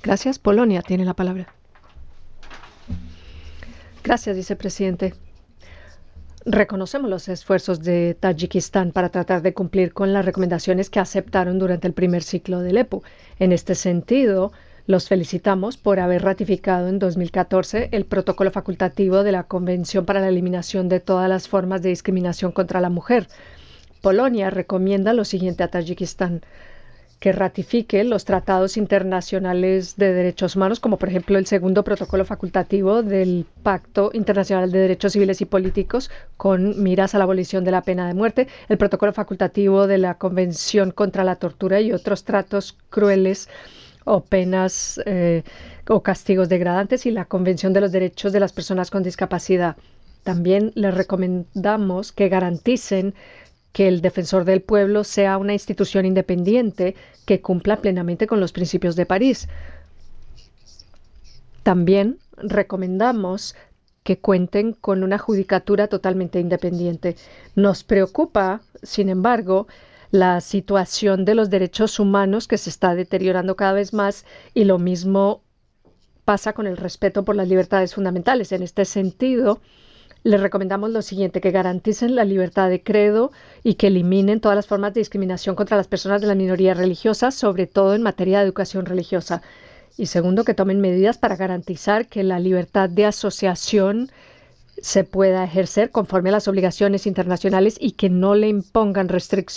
Gracias. Polonia tiene la palabra. Gracias, vicepresidente. Reconocemos los esfuerzos de Tayikistán para tratar de cumplir con las recomendaciones que aceptaron durante el primer ciclo del EPU. En este sentido, los felicitamos por haber ratificado en 2014 el protocolo facultativo de la Convención para la Eliminación de todas las formas de discriminación contra la mujer. Polonia recomienda lo siguiente a Tayikistán: que ratifique los tratados internacionales de derechos humanos, como por ejemplo el segundo protocolo facultativo del Pacto Internacional de Derechos Civiles y Políticos con miras a la abolición de la pena de muerte, el protocolo facultativo de la Convención contra la Tortura y otros tratos crueles o penas o castigos degradantes, y la Convención de los Derechos de las Personas con Discapacidad. También les recomendamos que garanticen que el Defensor del Pueblo sea una institución independiente que cumpla plenamente con los principios de París. También recomendamos que cuenten con una judicatura totalmente independiente. Nos preocupa, sin embargo, la situación de los derechos humanos, que se está deteriorando cada vez más, y lo mismo pasa con el respeto por las libertades fundamentales. En este sentido, les recomendamos lo siguiente: que garanticen la libertad de credo y que eliminen todas las formas de discriminación contra las personas de la minoría religiosa, sobre todo en materia de educación religiosa. Y segundo, que tomen medidas para garantizar que la libertad de asociación se pueda ejercer conforme a las obligaciones internacionales y que no le impongan restricciones